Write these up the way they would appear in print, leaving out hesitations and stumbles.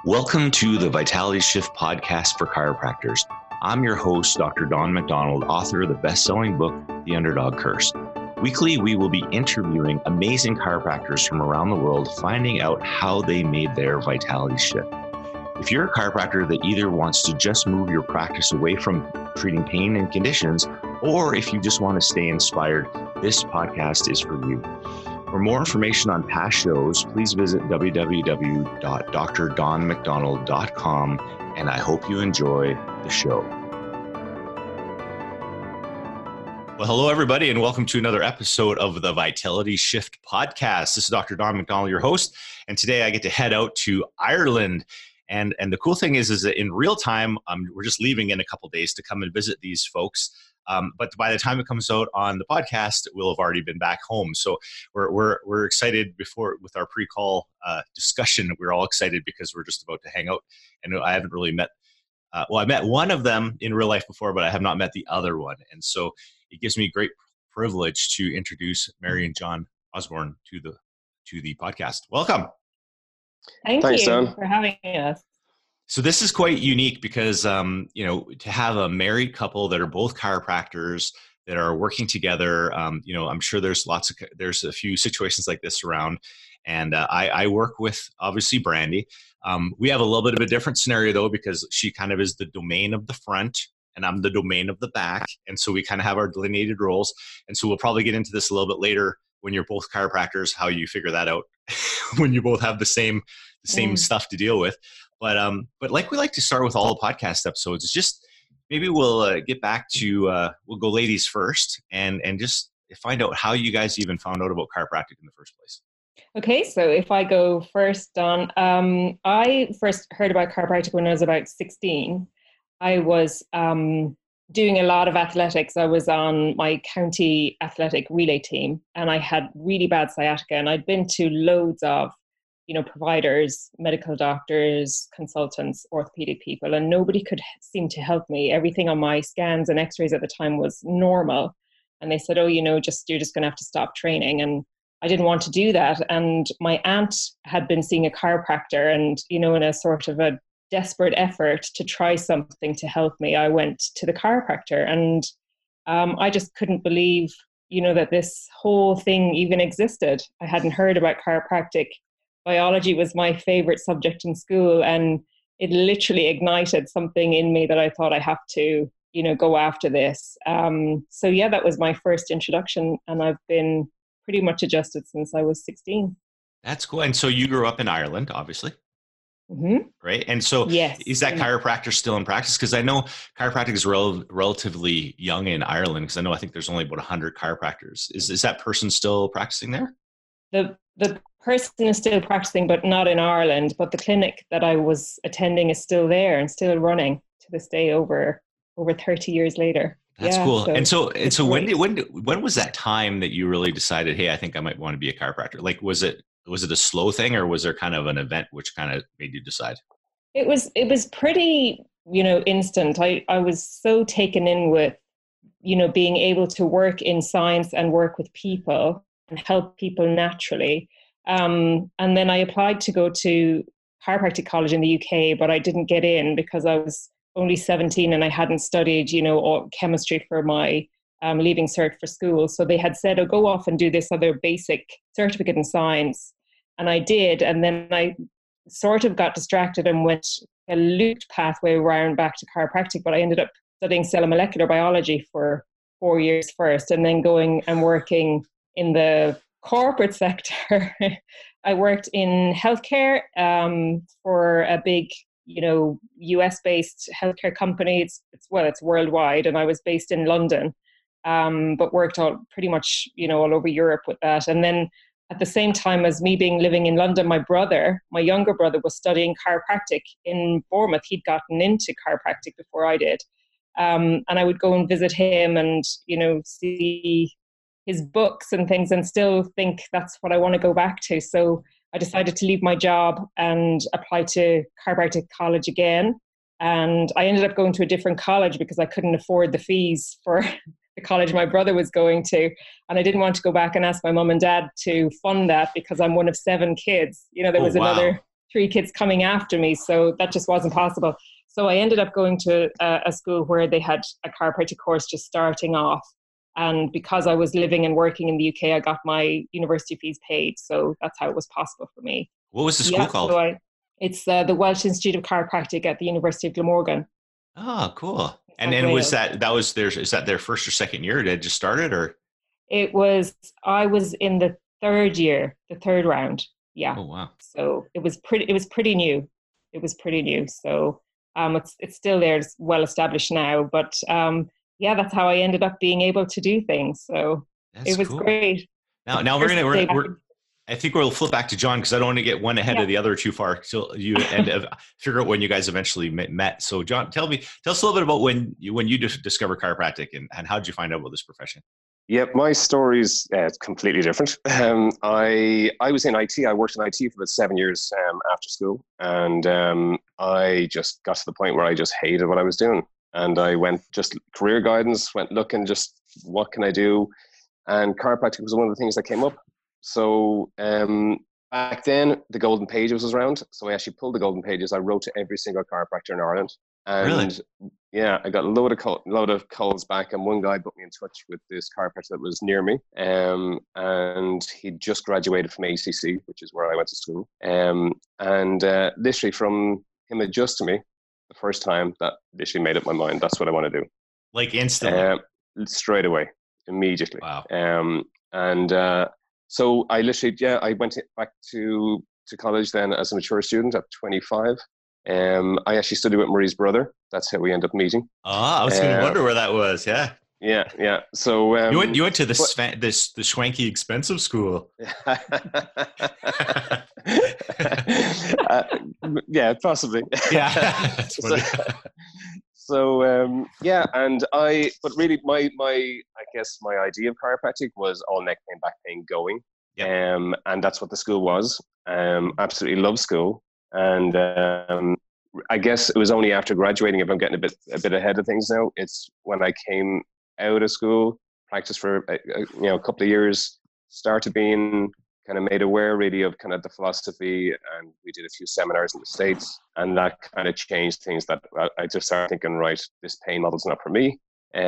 Welcome to the Vitality Shift podcast for chiropractors. I'm your host, Dr. Don McDonald, author of the best-selling book, The Underdog Curse. Weekly, we will be interviewing amazing chiropractors from around the world, finding out how they made their vitality shift. If you're a chiropractor that either wants to just move your practice away from treating pain and conditions, or if you just want to stay inspired, this podcast is for you. For more information on past shows, please visit www.drdonmcdonald.com, and I hope you enjoy the show. Well, hello, everybody, and welcome to another episode of the Vitality Shift podcast. This is Dr. Don McDonald, your host, and today I get to head out to Ireland. And the cool thing is that in real time, we're just leaving in a couple days to come and visit these folks. But by the time it comes out on the podcast, we'll have already been back home. So we're excited with our pre-call discussion. We're all excited because we're just about to hang out. And I haven't really met, I met one of them in real life before, but I have not met the other one. And so it gives me great privilege to introduce Mary and John Osborne to the podcast. Welcome. Thanks, you for having us. So this is quite unique because, to have a married couple that are both chiropractors that are working together, I'm sure there's a few situations like this around. And I work with, obviously, Brandy. We have a little bit of a different scenario, though, because she kind of is the domain of the front and I'm the domain of the back. And so we kind of have our delineated roles. And so we'll probably get into this a little bit later when you're both chiropractors, how you figure that out when you both have the same stuff to deal with. But like we like to start with all the podcast episodes, it's just maybe we'll get back to we'll go ladies first and just find out how you guys even found out about chiropractic in the first place. Okay, so if I go first, Don, I first heard about chiropractic when I was about 16. I was doing a lot of athletics. I was on my county athletic relay team, and I had really bad sciatica, and I'd been to loads of providers, medical doctors, consultants, orthopedic people, and nobody could seem to help me. Everything on my scans and x-rays at the time was normal. And they said, you're just going to have to stop training. And I didn't want to do that. And my aunt had been seeing a chiropractor, and, in a sort of a desperate effort to try something to help me, I went to the chiropractor, and I just couldn't believe, that this whole thing even existed. I hadn't heard about chiropractic. Biology was my favorite subject in school, and it literally ignited something in me that I thought I have to, go after this. So yeah, that was my first introduction, and I've been pretty much adjusted since I was 16. That's cool. And so you grew up in Ireland, obviously. Mm-hmm. Right. And so yes. Is that chiropractor still in practice? Because I know chiropractic is relatively young in Ireland, because I think there's only about 100 chiropractors. Is that person still practicing there? The person is still practicing, but not in Ireland. But the clinic that I was attending is still there and still running to this day, over 30 years later. That's cool. So when was that time that you really decided, hey, I think I might want to be a chiropractor? Like, was it a slow thing, or was there kind of an event which kind of made you decide? It was pretty, instant. I was so taken in with, being able to work in science and work with people and help people naturally. And then I applied to go to chiropractic college in the UK, but I didn't get in because I was only 17 and I hadn't studied, chemistry for my leaving cert for school. So they had said, go off and do this other basic certificate in science. And I did. And then I sort of got distracted and went a looped pathway around back to chiropractic, but I ended up studying cell and molecular biology for 4 years first, and then going and working in the corporate sector. I worked in healthcare for a big, US-based healthcare company. It's worldwide, and I was based in London, but worked pretty much, all over Europe with that. And then at the same time as me living in London, my younger brother was studying chiropractic in Bournemouth. He'd gotten into chiropractic before I did. And I would go and visit him and, see his books and things, and still think that's what I want to go back to. So I decided to leave my job and apply to chiropractic college again. And I ended up going to a different college because I couldn't afford the fees for the college my brother was going to. And I didn't want to go back and ask my mum and dad to fund that because I'm one of 7 kids. There was another three kids coming after me. So that just wasn't possible. So I ended up going to a school where they had a chiropractic course just starting off. And because I was living and working in the UK, I got my university fees paid. So that's how it was possible for me. What was the school Yeah, called? it's the Welsh Institute of Chiropractic at the University of Glamorgan. Oh, cool. In And South was Wales. that was their is that their first or second year? Did it just started or? It was, I was in the third year, the third round. Yeah. Oh wow. So it was pretty new. It was pretty new. So it's still there, it's well established now. But yeah, that's how I ended up being able to do things. So That's it was cool. great. The Now first day back, I think we'll flip back to John because I don't want to get one ahead yeah. of the other too far. So you and figure out when you guys eventually met. So John, tell us a little bit about when you discovered chiropractic and how did you find out about this profession? Yep, my story's completely different. I was in IT. I worked in IT for about 7 years after school, and I just got to the point where I just hated what I was doing, and I went just career guidance, went looking just what can I do, and chiropractic was one of the things that came up. So back then, the Golden Pages was around, so I actually pulled the Golden Pages. I wrote to every single chiropractor in Ireland, Really? and yeah, I got a load of calls back, and one guy put me in touch with this chiropractor that was near me, and he just graduated from ACC, which is where I went to school, and literally from him adjusting me the first time, that literally made up my mind. That's what I want to do, Like instantly. straight away, immediately, Wow. and so I literally, yeah, I went back to college then as a mature student at 25. I actually studied with Marie's brother. That's how we end up meeting. I was going to Uh, wonder where that was. Yeah. yeah, yeah. So You went to but, the schwanky expensive school. uh, yeah, possibly. Yeah. That's so, funny. yeah, but really, I guess my idea of chiropractic was all neck pain, back pain, going, Yep. and that's what the school was. Absolutely love school, and I guess it was only after graduating, if I'm getting a bit ahead of things now, it's when I came out of school, practiced for a couple of years, started being kind of made aware really of kind of the philosophy, and we did a few seminars in the States, and that kind of changed things. That I just started thinking, right, this pain model's not for me,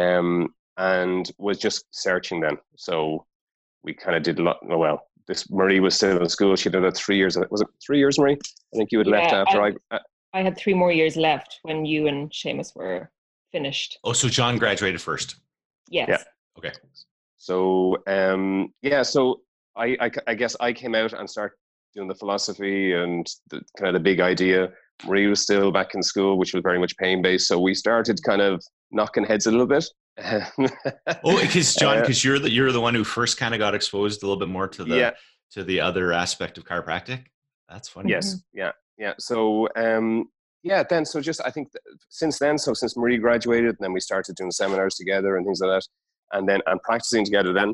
and was just searching then. So we kind of did a lot. Well, this Marie was still in school. She did it 3 years. Was it 3 years, Marie? I think you had left Yeah, after I had 3 more years left when you and Seamus were finished. Oh, so John graduated first. yeah. Yes. Okay. So yeah, so I guess I came out and started doing the philosophy and the kind of the big idea. Marie was still back in school, which was very much pain based. So we started kind of knocking heads a little bit. Oh, because John, because you're the one who first kind of got exposed a little bit more yeah, to the other aspect of chiropractic. That's funny. yes, yeah. So yeah, then so just I think since then, so since Marie graduated, and then we started doing seminars together and things like that, and then and practicing together. Then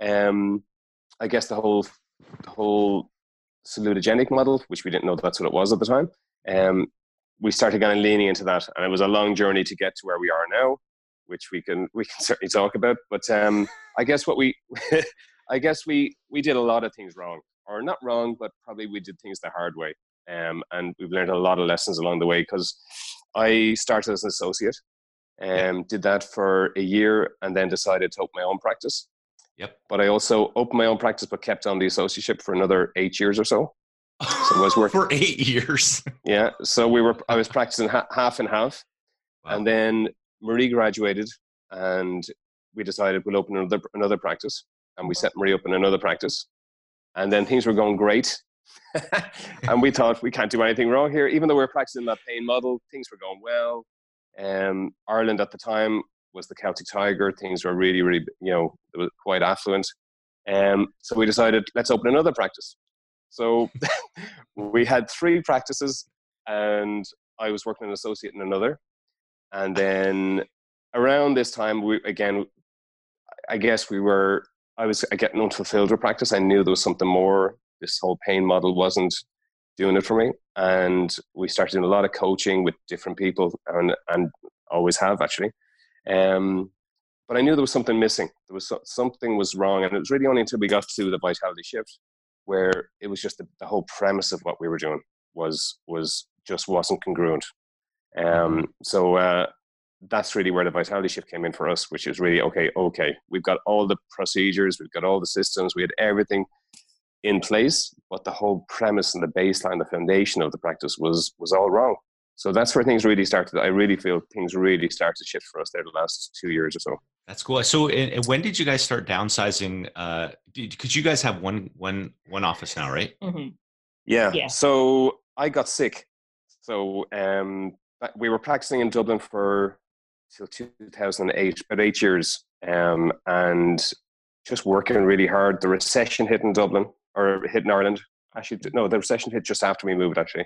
I guess the whole salutogenic model, which we didn't know that's what it was at the time. We started kind of leaning into that, and it was a long journey to get to where we are now, which we can certainly talk about. But I guess what we, I guess we did a lot of things wrong, or not wrong, but probably we did things the hard way. And we've learned a lot of lessons along the way, because I started as an associate, did that for a year, and then decided to open my own practice. Yep. But I also opened my own practice, but kept on the associateship for another 8 years or so. So I was working for 8 years. Yeah. So I was practicing half and half. Wow. And then Marie graduated, and we decided we'll open another practice. And we set Marie up in another practice. And then things were going great. And we thought, we can't do anything wrong here. Even though we were practicing that pain model, things were going well. Ireland at the time was the Celtic Tiger. Things were really, really, it was quite affluent. So we decided, let's open another practice. So we had 3 practices, and I was working an associate in another. And then around this time, I was getting unfulfilled with practice. I knew there was something more. This whole pain model wasn't doing it for me. And we started doing a lot of coaching with different people, and always have actually. But I knew there was something missing. There was something was wrong. And it was really only until we got to the Vitality Shift, where it was just the whole premise of what we were doing. was just wasn't congruent. Mhm. So that's really where the vitality shift came in for us, which is really okay, we've got all the procedures, we've got all the systems, we had everything in place, but the whole premise and the baseline, the foundation of the practice was all wrong. So that's where things really started. I really feel things really started to shift for us there the last 2 years or so. That's cool. So, and when did you guys start downsizing? Because you guys have one office now, right? Mm-hmm. Yeah. Yeah. So I got sick. So we were practicing in Dublin for till 2008, about 8 years, and just working really hard. The recession hit in Dublin, or hit in Ireland. Actually, no, the recession hit just after we moved, actually.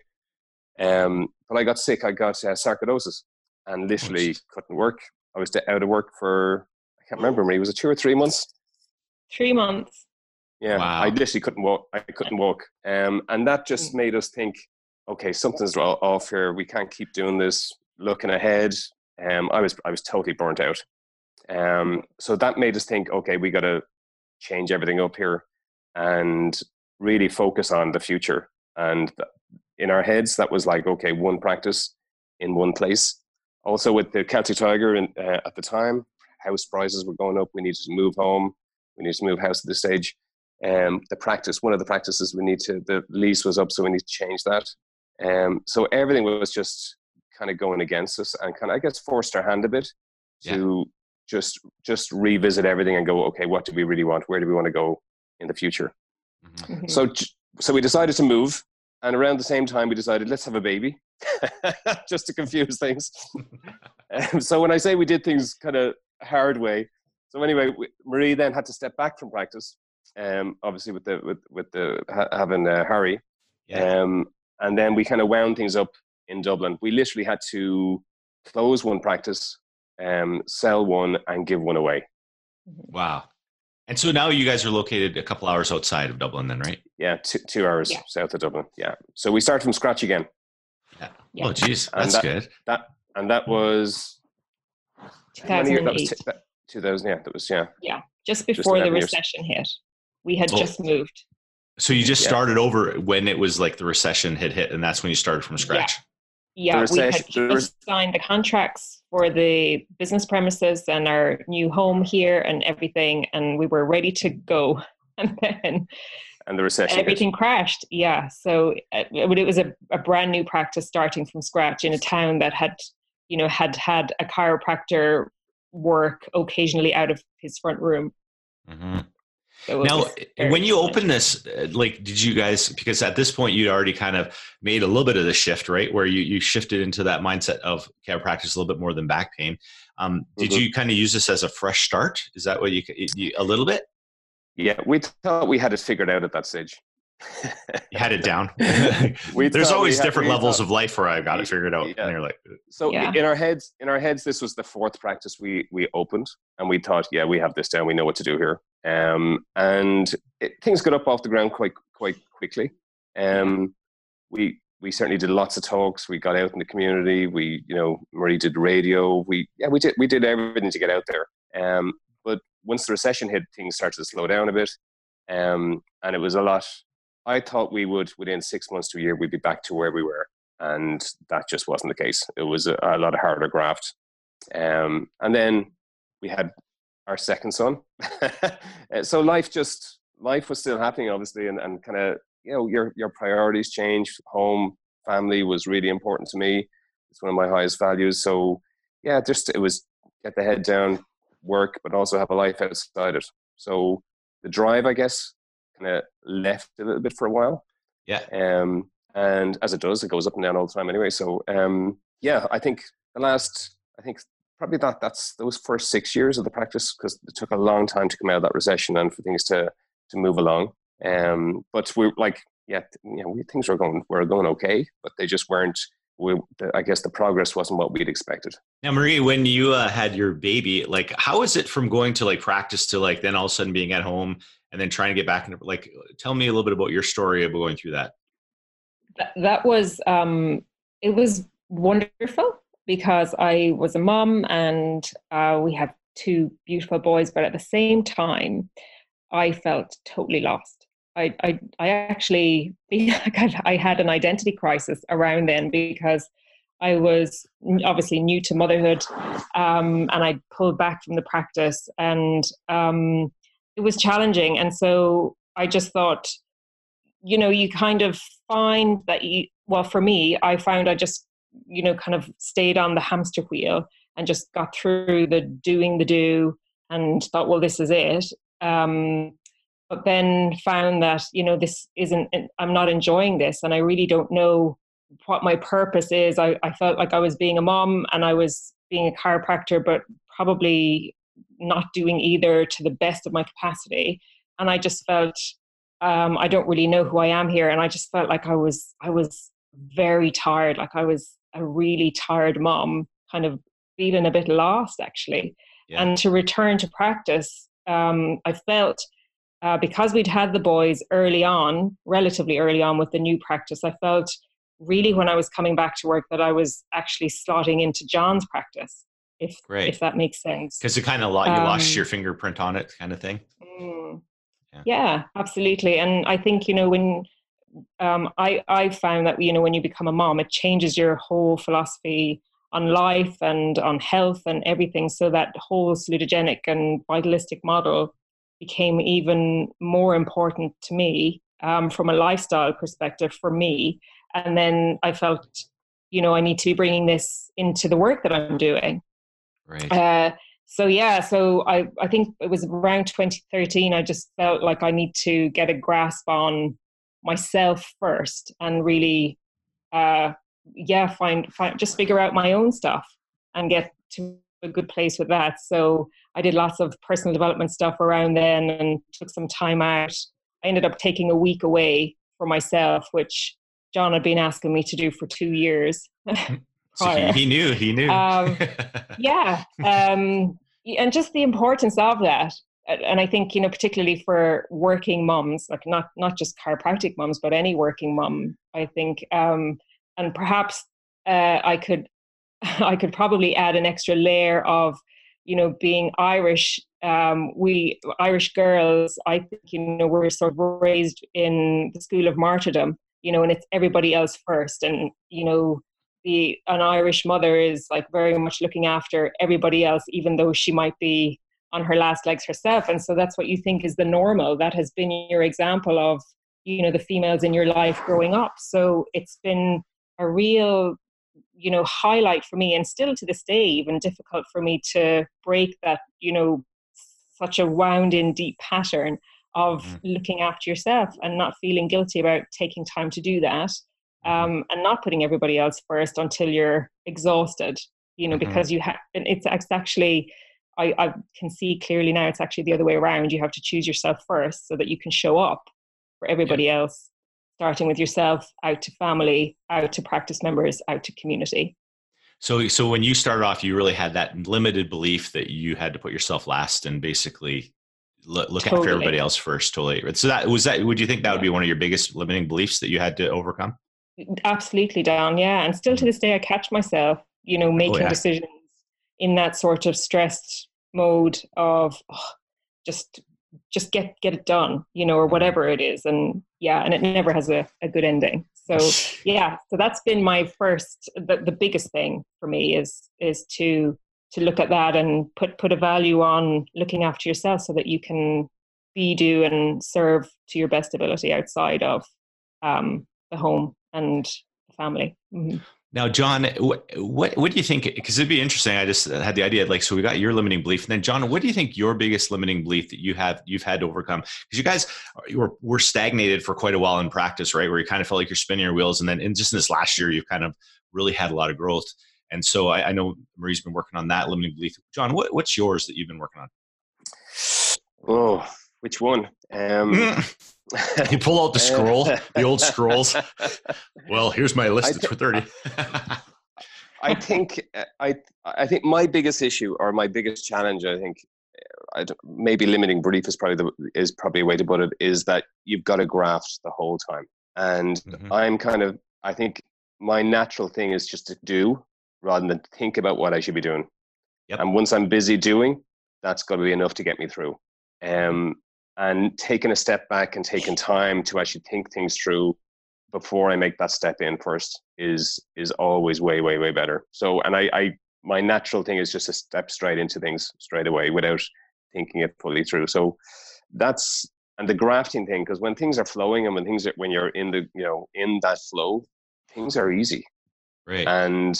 But I got sick. I got sarcoidosis and literally couldn't work. I was out of work for, I can't remember, Marie, was it 2 or 3 months? 3 months. Yeah, Wow. I literally couldn't walk. I couldn't walk. And that just made us think, okay, something's off here. We can't keep doing this. Looking ahead, I was totally burnt out. So that made us think, okay, we got to change everything up here and really focus on the future. And in our heads, that was like, okay, one practice in one place. Also with the Celtic Tiger at the time, house prices were going up. We needed to move home. We needed to move house at this stage. One of the practices the lease was up, so we need to change that. So everything was just kind of going against us, and kind of, I guess, forced our hand a bit to just revisit everything and go, okay, what do we really want? Where do we want to go in the future? Mm-hmm. So we decided to move, and around the same time we decided, let's have a baby, just to confuse things. So when I say we did things kind of hard way, so anyway, Marie then had to step back from practice, obviously with having Harry, and then we kind of wound things up in Dublin. We literally had to close one practice, sell one, and give one away. Wow. And so now you guys are located a couple hours outside of Dublin then, right? Yeah, 2 hours south of Dublin. Yeah. So we start from scratch again. Yeah. Oh, geez. That's good. That was 2008. 2000, yeah. That was, yeah. Yeah, just before the recession hit. We had just moved. So you just started over when it was like the recession hit, and that's when you started from scratch? Yeah, we had just signed the contracts for the business premises and our new home here and everything, and we were ready to go. And then the recession everything crashed. Yeah, so it was a brand new practice starting from scratch in a town that had a chiropractor work occasionally out of his front room. Mm-hmm. So now, when you opened this, like, did you guys, because at this point you'd already kind of made a little bit of the shift, right? Where you shifted into that mindset of chiropractic a little bit more than back pain. Did you kind of use this as a fresh start? Is that what you a little bit? Yeah, we thought we had it figured out at that stage. You had it down. There's always different levels of life where I got it figured out. And you're like, in our heads, this was the fourth practice we opened, and we thought, yeah, we have this down. We know what to do here. And things got up off the ground quite quickly. We certainly did lots of talks. We got out in the community. Marie did radio. We did everything to get out there. But once the recession hit, things started to slow down a bit. And it was a lot. I thought we would, within 6 months to a year, we'd be back to where we were. And that just wasn't the case. It was a lot of harder graft. And then we had our second son. So life was still happening, obviously. And kind of, your priorities changed. Home, family was really important to me. It's one of my highest values. So yeah, it was get the head down, work, but also have a life outside it. So the drive, I guess, kind of left a little bit for a while. Yeah. And as it does, it goes up and down all the time anyway. So I think probably that's those first 6 years of the practice, because it took a long time to come out of that recession and for things to move along. But we're like, things were going okay, but they just weren't. I guess the progress wasn't what we'd expected. Now, Marie, when you had your baby, like, how is it from going to like practice to like then all of a sudden being at home and then trying to get back into, like, tell me a little bit about your story of going through that. That was it was wonderful, because I was a mom and we have 2 beautiful boys, but at the same time I felt totally lost. I actually feel like I had an identity crisis around then, because I was obviously new to motherhood, and I pulled back from the practice, and it was challenging. And so I just thought, you kind of find that well, for me, I found I just, kind of stayed on the hamster wheel and just got through the doing the do and thought, well, this is it. But then found that, this isn't, I'm not enjoying this, and I really don't know what my purpose is. I felt like I was being a mom and I was being a chiropractor, but probably not doing either to the best of my capacity. And I just felt, I don't really know who I am here. And I just felt like I was very tired. Like I was a really tired mom, kind of feeling a bit lost, actually. Yeah. And to return to practice, I felt, because we'd had the boys relatively early on with the new practice, I felt really when I was coming back to work that I was actually slotting into John's practice, if that makes sense. Because it kind of you lost your fingerprint on it, kind of thing. Yeah, absolutely. And I think, when I found that, when you become a mom, it changes your whole philosophy on life and on health and everything. So that whole salutogenic and vitalistic model became even more important to me, from a lifestyle perspective for me. And then I felt, I need to be bringing this into the work that I'm doing. Right. So I think it was around 2013, I just felt like I need to get a grasp on myself first and really, just figure out my own stuff and get to a good place with that. So I did lots of personal development stuff around then and took some time out. I ended up taking a week away for myself, which John had been asking me to do for 2 years. So he knew. Yeah. And just the importance of that. And I think, particularly for working mums, like not just chiropractic mums, but any working mum, I think, and perhaps I could probably add an extra layer of, being Irish. We Irish girls, I think, we're sort of raised in the school of martyrdom, and it's everybody else first. And, an Irish mother is like very much looking after everybody else, even though she might be on her last legs herself. And so that's what you think is the normal. That has been your example of, the females in your life growing up. So it's been a real, highlight for me, and still to this day, even difficult for me to break that, such a wound in deep pattern of looking after yourself and not feeling guilty about taking time to do that. And not putting everybody else first until you're exhausted, because it's actually, I can see clearly now, it's actually the other way around. You have to choose yourself first so that you can show up for everybody else, starting with yourself, out to family, out to practice members, out to community. So when you started off, you really had that limited belief that you had to put yourself last and basically look after everybody else first. Totally. So would you think that would be one of your biggest limiting beliefs that you had to overcome? Absolutely, Dan. Yeah. And still to this day, I catch myself, making decisions in that sort of stressed mode of just get it done, or whatever it is. And and it never has a good ending. So so that's been my first, the biggest thing for me is to look at that and put a value on looking after yourself so that you can do and serve to your best ability outside of the home and the family. Mm-hmm. Now, John, what do you think? Because it'd be interesting. I just had the idea, so we got your limiting belief, and then John, what do you think your biggest limiting belief that you've had to overcome? Because you guys were stagnated for quite a while in practice, right? Where you kind of felt like you're spinning your wheels, and then just in this last year, you've kind of really had a lot of growth. And so I know Marie's been working on that limiting belief. John, what's yours that you've been working on? Oh, which one? You pull out the old scrolls. Well, here's my list for 30. I think my biggest issue or my biggest challenge, maybe limiting belief is probably a way to put it, is that you've got to graft the whole time. And I think my natural thing is just to do rather than think about what I should be doing. Yep. And once I'm busy doing, that's got to be enough to get me through. and taking a step back and taking time to actually think things through before I make that step in first is always way better. So, and I my natural thing is just to step straight into things straight away without thinking it fully through. So that's, and the grafting thing, because when things are flowing and when you're in the, in that flow, things are easy. Right. And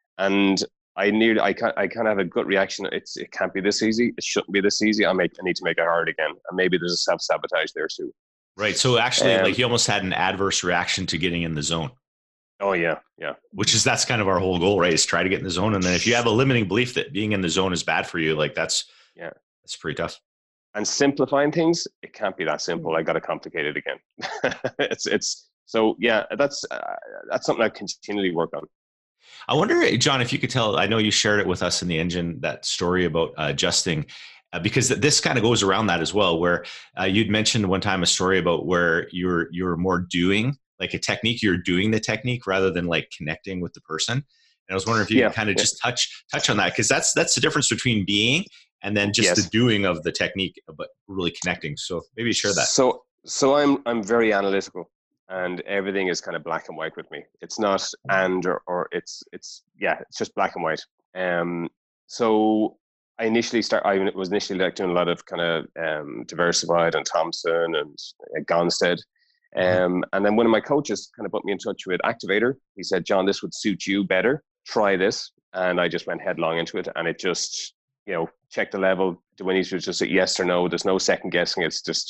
I kind of have a gut reaction. It can't be this easy. It shouldn't be this easy. I need to make it hard again. And maybe there's a self-sabotage there too. Right. So actually, like, you almost had an adverse reaction to getting in the zone. Oh yeah. That's kind of our whole goal, right? Is try to get in the zone. And then if you have a limiting belief that being in the zone is bad for you, like that's pretty tough. And simplifying things, it can't be that simple. I got to complicate it again. it's so yeah. That's something I continually work on. I wonder, John, if you could tell. I know you shared it with us in the engine, that story about adjusting. Because this kind of goes around that as well, where you'd mentioned one time a story about where you're more doing like a technique, you're doing the technique rather than like connecting with the person. And I was wondering if you could kind of just touch on that, because that's the difference between being and then just the doing of the technique, but really connecting. So maybe share that. So I'm very analytical, and everything is kind of black and white with me. It's not or it's just black and white. So I was initially like doing a lot of kind of Diversified and Thompson and Gonstead. And then one of my coaches kind of put me in touch with Activator. He said, John, this would suit you better. Try this. And I just went headlong into it. And it just, check the level. Do I need to just say yes or no? There's no second guessing. It's just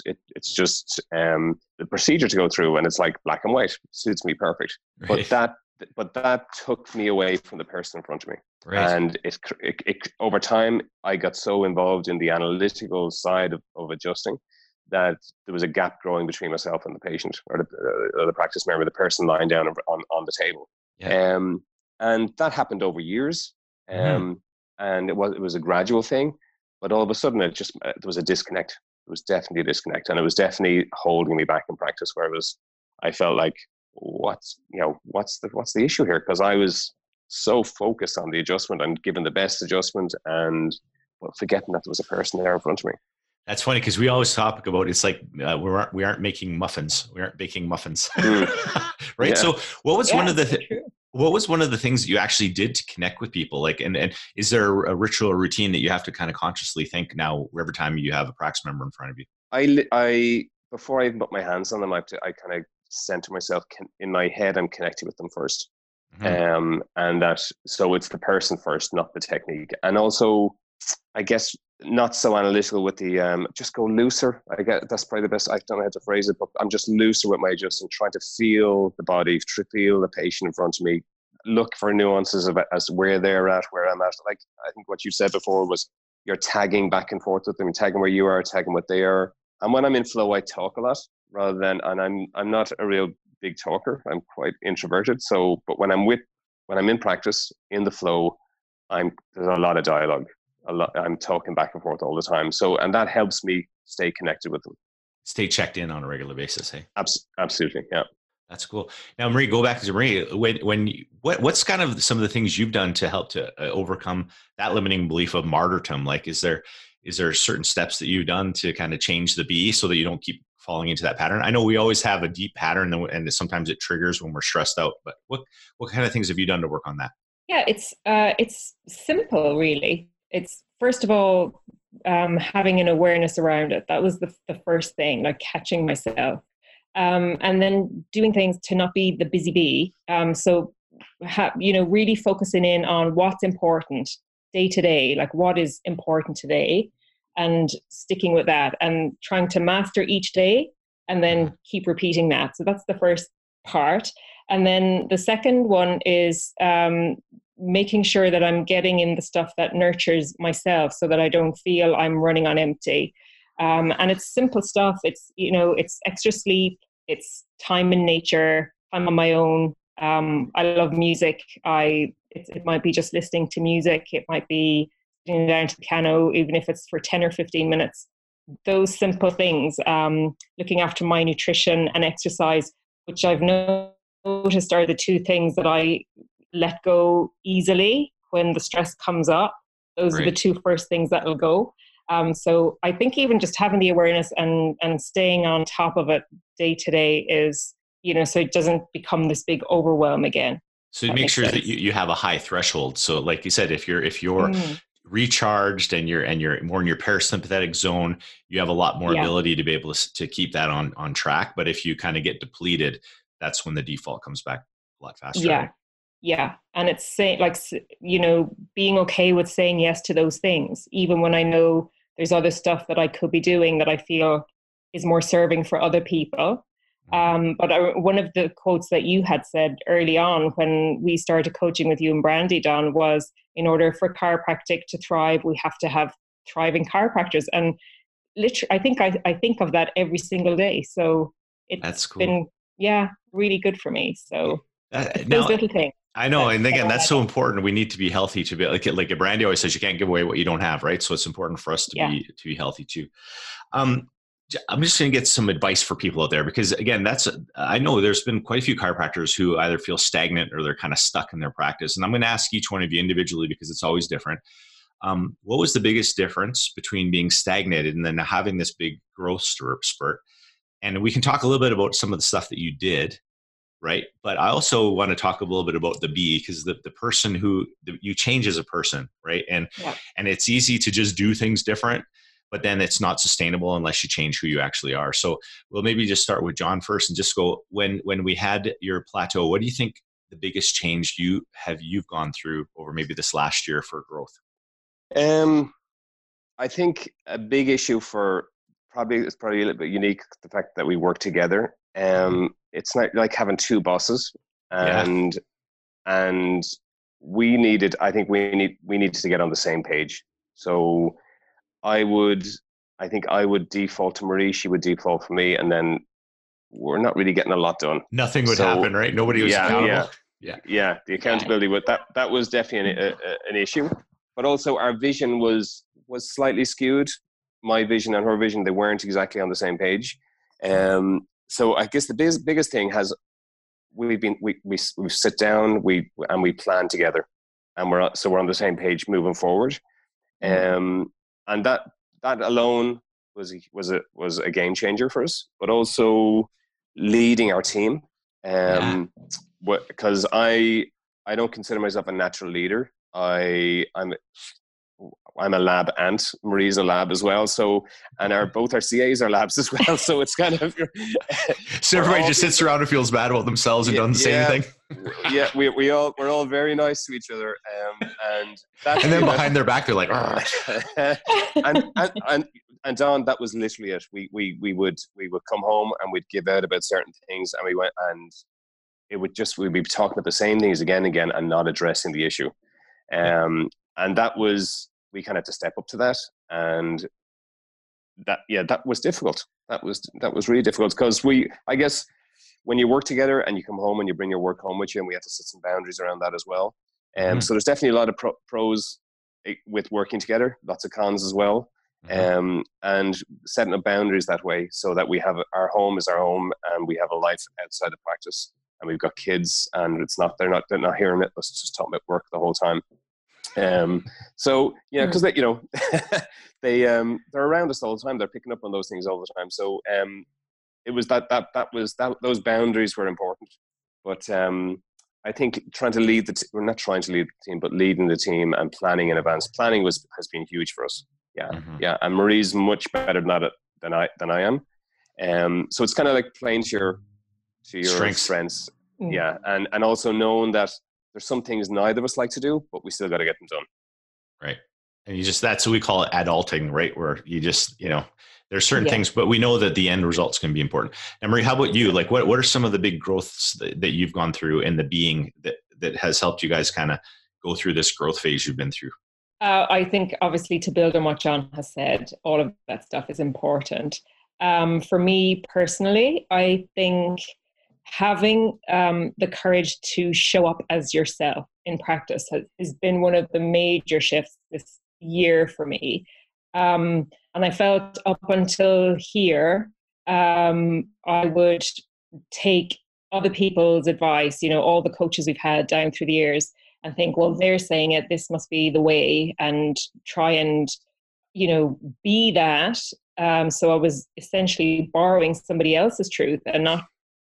the procedure to go through. And it's like black and white. It suits me perfect. Right. But that took me away from the person in front of me. Right. And it over time, I got so involved in the analytical side of adjusting that there was a gap growing between myself and the patient, or the practice member, the person lying down on the table. Yeah. And that happened over years. And it was a gradual thing, but all of a sudden there was a disconnect. It was definitely a disconnect, and it was definitely holding me back in practice, where I felt like, what's the issue here? Because I was so focused on the adjustment and giving the best adjustment, and forgetting that there was a person there in front of me. That's funny, because we always talk about, it's like we aren't making muffins, we aren't baking muffins, right? Yeah. So what was one of the things that you actually did to connect with people? Like, and is there a ritual or routine that you have to kind of consciously think now every time you have a practice member in front of you? I before I even put my hands on them, I kind of center myself in my head. I'm connecting with them first. And so it's the person first, not the technique. And also, I guess, not so analytical with the just go looser. I get that's probably the best. I don't know how to phrase it, but I'm just looser with my adjustment, trying to feel the body, feel the patient in front of me, look for nuances as where they're at, where I'm at. Like, I think what you said before was you're tagging back and forth with them, tagging where you are, tagging what they are. And when I'm in flow, I talk a lot rather than, and I'm not a real big talker. I'm quite introverted. So, but when I'm in practice, in the flow, there's a lot of dialogue. I'm talking back and forth all the time. So, and that helps me stay connected with them. Stay checked in on a regular basis, hey? Absolutely, yeah. That's cool. Now, Marie, go back to Marie. What's kind of some of the things you've done to help to overcome that limiting belief of martyrdom? Like, is there certain steps that you've done to kind of change the B so that you don't keep falling into that pattern? I know we always have a deep pattern, and sometimes it triggers when we're stressed out. But what kind of things have you done to work on that? Yeah, it's simple, really. It's, first of all, having an awareness around it. That was the first thing, like catching myself. And then doing things to not be the busy bee. So, really focusing in on what's important day to day, like what is important today, and sticking with that and trying to master each day and then keep repeating that. So that's the first part. And then the second one is making sure that I'm getting in the stuff that nurtures myself so that I don't feel I'm running on empty. And it's simple stuff. It's, it's extra sleep, it's time in nature, time on my own. I love music. It might be just listening to music. It might be sitting down to the piano, even if it's for 10 or 15 minutes. Those simple things, looking after my nutrition and exercise, which I've noticed are the two things that I let go easily when the stress comes up. Those are the two first things that will go. So I think even just having the awareness and staying on top of it day to day is, so it doesn't become this big overwhelm again. So it makes sure that you have a high threshold. So like you said, if you're recharged and you're more in your parasympathetic zone, you have a lot more ability to be able to keep that on track. But if you kind of get depleted, that's when the default comes back a lot faster. Yeah. Right? Yeah. And it's saying, like, being okay with saying yes to those things, even when I know there's other stuff that I could be doing that I feel is more serving for other people. But one of the quotes that you had said early on when we started coaching with you and Brandy, Don, was, in order for chiropractic to thrive, we have to have thriving chiropractors. And literally, I think of that every single day. So it's been, really good for me. So those little things. I know. And again, that's so important. We need to be healthy to be like Brandy always says, you can't give away what you don't have. Right. So it's important for us to be healthy too. I'm just going to get some advice for people out there, because again, I know there's been quite a few chiropractors who either feel stagnant or they're kind of stuck in their practice. And I'm going to ask each one of you individually, because it's always different. What was the biggest difference between being stagnated and then having this big growth spurt? And we can talk a little bit about some of the stuff that you did, right? But I also want to talk a little bit about the B, because the person who you change as a person, right? And it's easy to just do things different, but then it's not sustainable unless you change who you actually are. So we'll maybe just start with John first and just go, when we had your plateau, what do you think the biggest change you've gone through over maybe this last year for growth? I think a big issue it's probably a little bit unique, the fact that we work together. It's not like having two bosses, and we needed to get on the same page. So I would default to Marie, she would default for me, and then we're not really getting a lot done. Nothing would happen, right? Nobody was accountable. Yeah. The accountability that was definitely an issue. But also our vision was slightly skewed. My vision and her vision, they weren't exactly on the same page. So I guess the biggest thing we sit down, we plan together, and we're on the same page moving forward. And that alone was a game changer for us, but also leading our team. Because I don't consider myself a natural leader. I'm a lab ant. Marie's a lab as well. So, and both our CAs are labs as well. So it's kind of so everybody just sits around and feels bad about themselves and doesn't say anything. Yeah, we're all very nice to each other, and then behind their back they're like, and Don, that was literally it. We would come home and we'd give out about certain things, and we'd be talking about the same things again and again and not addressing the issue. And that was, we kind of had to step up to that, and that was difficult. That was really difficult, because I guess when you work together and you come home and you bring your work home with you, and we had to set some boundaries around that as well. So there's definitely a lot of pros with working together, lots of cons as well. And setting up boundaries that way, so that we have our home is our home, and we have a life outside of practice, and we've got kids, and they're not hearing us just talking about work the whole time. So because they're around us all the time. They're picking up on those things all the time. So it was those boundaries were important. But I think we're not trying to lead the team, but leading the team and planning in advance. Planning has been huge for us. Yeah. And Marie's much better than I am. So it's kind of like playing to your strengths. Yeah, and also knowing that there's some things neither of us like to do, but we still got to get them done. Right. And that's what we call it, adulting, right? Where you just, there's certain things, but we know that the end results can be important. And Marie, how about you? Like, what are some of the big growths that you've gone through in the being that has helped you guys kind of go through this growth phase you've been through? I think obviously, to build on what John has said, all of that stuff is important. For me personally, I think having the courage to show up as yourself in practice has been one of the major shifts this year for me. And I felt up until here, I would take other people's advice, all the coaches we've had down through the years, and think, well, they're saying it, this must be the way, and try and, be that. So I was essentially borrowing somebody else's truth and not,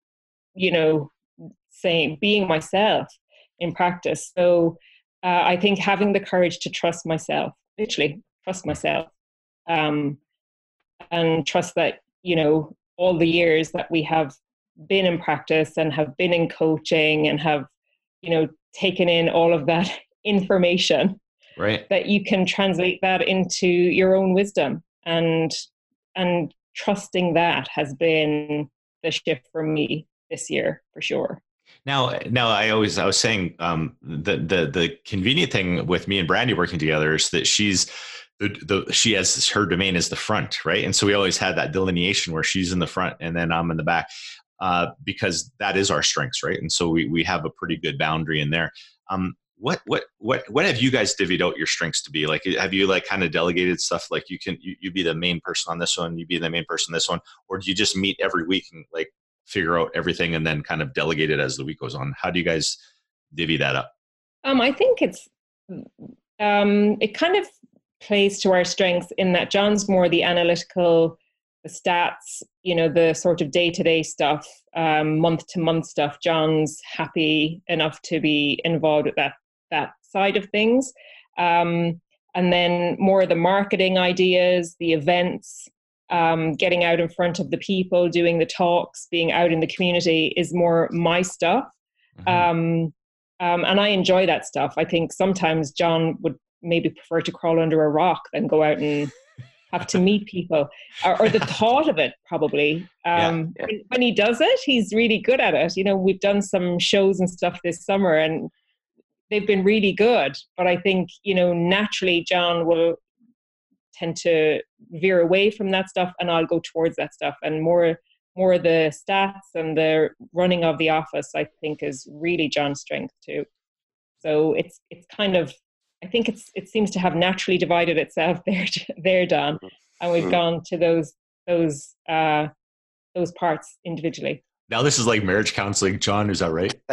being myself in practice. So I think having the courage to trust myself, literally trust myself, and trust that, all the years that we have been in practice and have been in coaching and have, taken in all of that information, right, that you can translate that into your own wisdom, and trusting that has been the shift for me this year for sure. Now, I was saying the convenient thing with me and Brandy working together is that she has her domain is the front, right? And so we always had that delineation where she's in the front and then I'm in the back, because that is our strengths, right? And so we have a pretty good boundary in there. What have you guys divvied out your strengths to be? Like, have you like kind of delegated stuff? Like you be the main person on this one, you be the main person on this one, or do you just meet every week and like figure out everything and then kind of delegate it as the week goes on? How do you guys divvy that up? I think it kind of plays to our strengths in that John's more the analytical, the stats, the sort of day-to-day stuff, month-to-month stuff. John's happy enough to be involved with that side of things. And then more the marketing ideas, the events, getting out in front of the people, doing the talks, being out in the community is more my stuff. Mm-hmm. And I enjoy that stuff. I think sometimes John would maybe prefer to crawl under a rock than go out and have to meet people, or the thought of it probably. When he does it, he's really good at it. We've done some shows and stuff this summer and they've been really good. But I think, naturally John will tend to veer away from that stuff and I'll go towards that stuff, and more the stats and the running of the office, I think, is really John's strength too. So it's kind of, I think it seems to have naturally divided itself there, Don, and we've gone to those parts individually. Now this is like marriage counseling, John. Is that right?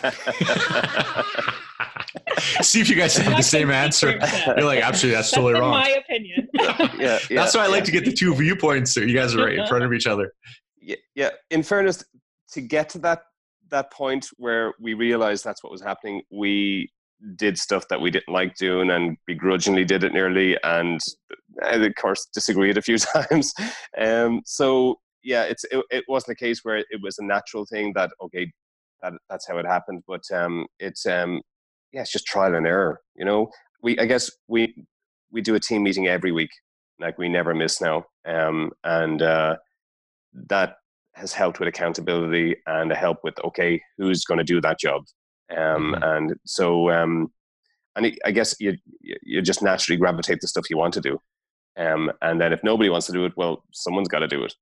See if you guys have the same answer. You're like, absolutely, that's totally wrong. My opinion. That's why I like to get the two viewpoints. So you guys are right in front of each other. Yeah. In fairness, to get to that point where we realized that's what was happening, we did stuff that we didn't like doing and begrudgingly did it nearly, and of course disagreed a few times. So yeah, it wasn't a case where it was a natural thing that okay, that's how it happened. But it's just trial and error. I guess we do a team meeting every week, like we never miss now, and that has helped with accountability and a help with okay, who's going to do that job. And so, and I guess you just naturally gravitate to stuff you want to do. And then if nobody wants to do it, well, someone's got to do it.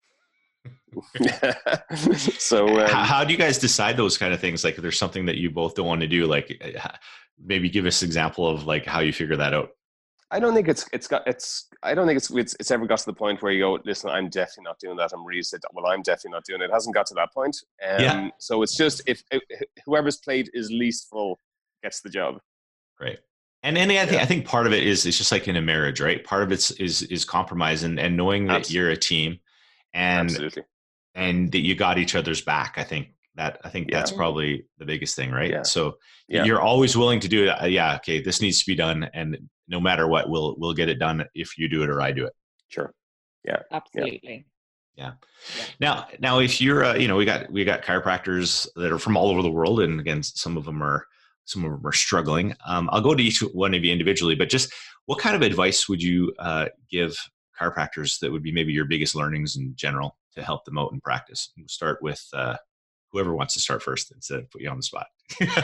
So, how do you guys decide those kind of things? Like, if there's something that you both don't want to do, like maybe give us an example of like how you figure that out. I don't think it's ever got to the point where you go, listen, I'm definitely not doing that. I'm really said, well, I'm definitely not doing it. It hasn't got to that point. So it's just if whoever's plate is least full gets the job. Right. And then I think part of it is it's just like in a marriage, right? Part of it is compromise and knowing that you're a team and absolutely, and that you got each other's back. I think that's probably the biggest thing, right? Yeah. So you're always willing to do it. Okay, this needs to be done, and no matter what, we'll get it done if you do it or I do it. Sure. Yeah. Absolutely. Yeah. Now if you're we got chiropractors that are from all over the world, and again, some of them are struggling. I'll go to each one of you individually, but just what kind of advice would you give chiropractors that would be maybe your biggest learnings in general to help them out in practice? We'll start with whoever wants to start first instead of put you on the spot.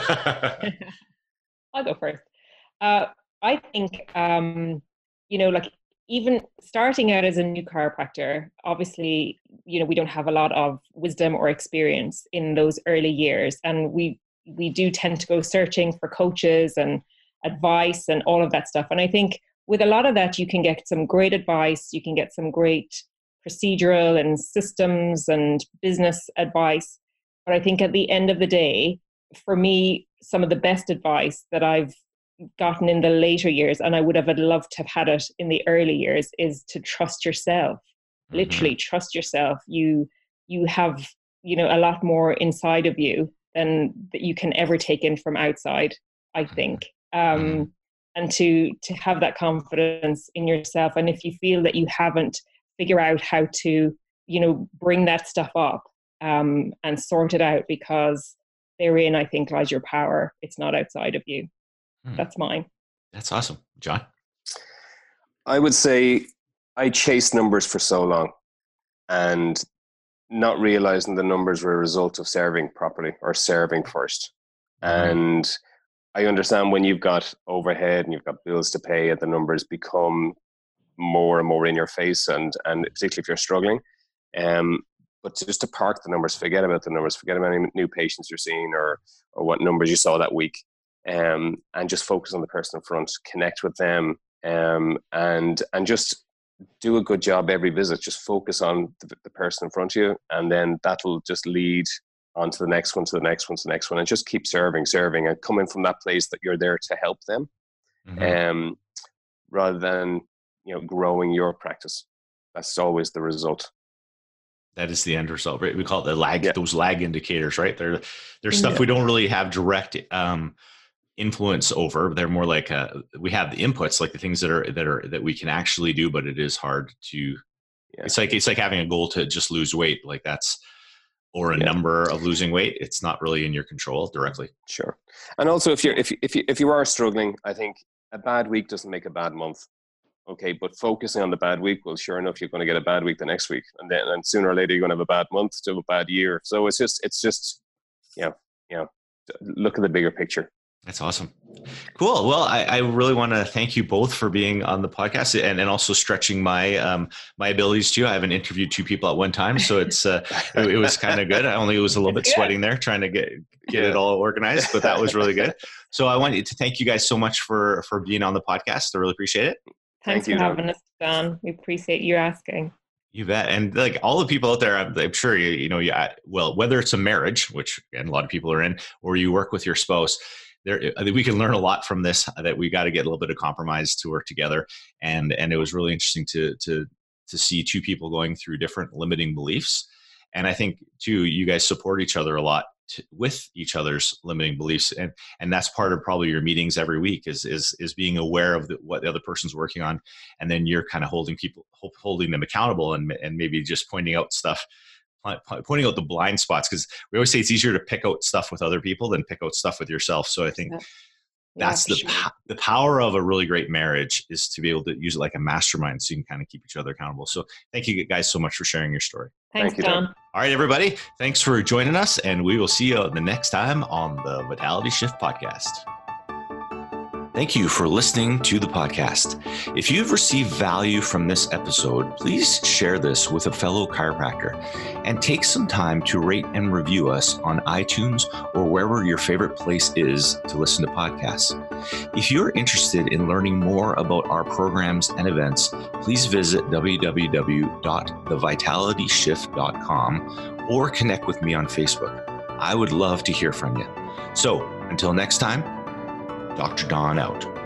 I'll go first. I think, like even starting out as a new chiropractor, obviously, we don't have a lot of wisdom or experience in those early years. And we do tend to go searching for coaches and advice and all of that stuff. And I think with a lot of that, you can get some great advice. You can get some great procedural and systems and business advice. But I think at the end of the day, for me, some of the best advice that I've gotten in the later years, and I would have loved to have had it in the early years, is to trust yourself. Literally trust yourself. You have, a lot more inside of you than that you can ever take in from outside, I think. And to have that confidence in yourself. And if you feel that you haven't figured out how to, bring that stuff up and sort it out, because therein, I think, lies your power. It's not outside of you. That's mine. That's awesome. John? I would say I chased numbers for so long and not realizing the numbers were a result of serving properly or serving first. And I understand when you've got overhead and you've got bills to pay, and the numbers become more and more in your face, and particularly if you're struggling. But just to park the numbers, forget about the numbers, forget about any new patients you're seeing or what numbers you saw that week. And just focus on the person in front, connect with them, and just do a good job every visit. Just focus on the person in front of you, and then that'll just lead on to the next one, to the next one, to the next one, and just keep serving, and coming from that place that you're there to help them, rather than growing your practice. That's always the result. That is the end result, right? We call it the lag, those lag indicators, right? They're stuff we don't really have direct influence over. They're more like we have the inputs, like the things that we can actually do, but it is hard to. It's like having a goal to just lose weight, like or a number of losing weight. It's not really in your control directly. Sure. And also, if you are struggling, I think a bad week doesn't make a bad month. Okay, but focusing on the bad week, well, sure enough, you're going to get a bad week the next week, and sooner or later you're going to have a bad month to a bad year. So it's just look at the bigger picture. That's awesome. Cool. Well, I really want to thank you both for being on the podcast and also stretching my my abilities too. I haven't interviewed two people at one time, so it was kind of good. I only was a little bit sweating there trying to get it all organized, but that was really good. So I wanted to thank you guys so much for being on the podcast. I really appreciate it. Thanks for having us, John. We appreciate you asking. You bet. And like all the people out there, I'm sure well, whether it's a marriage, which again, a lot of people are in, or you work with your spouse, I think we can learn a lot from this, that we got to get a little bit of compromise to work together. And it was really interesting to see two people going through different limiting beliefs. And I think too, you guys support each other a lot with each other's limiting beliefs. And that's part of probably your meetings every week is being aware of what the other person's working on. And then you're kind of holding them accountable and maybe just pointing out the blind spots, because we always say it's easier to pick out stuff with other people than pick out stuff with yourself. So I think that's the power of a really great marriage, is to be able to use it like a mastermind, so you can kind of keep each other accountable. So thank you guys so much for sharing your story. Thank you, John. All right, everybody. Thanks for joining us, and we will see you the next time on the Vitality Shift podcast. Thank you for listening to the podcast. If you've received value from this episode, please share this with a fellow chiropractor and take some time to rate and review us on iTunes or wherever your favorite place is to listen to podcasts. If you're interested in learning more about our programs and events, please visit www.thevitalityshift.com or connect with me on Facebook. I would love to hear from you. So until next time, Dr. Don out.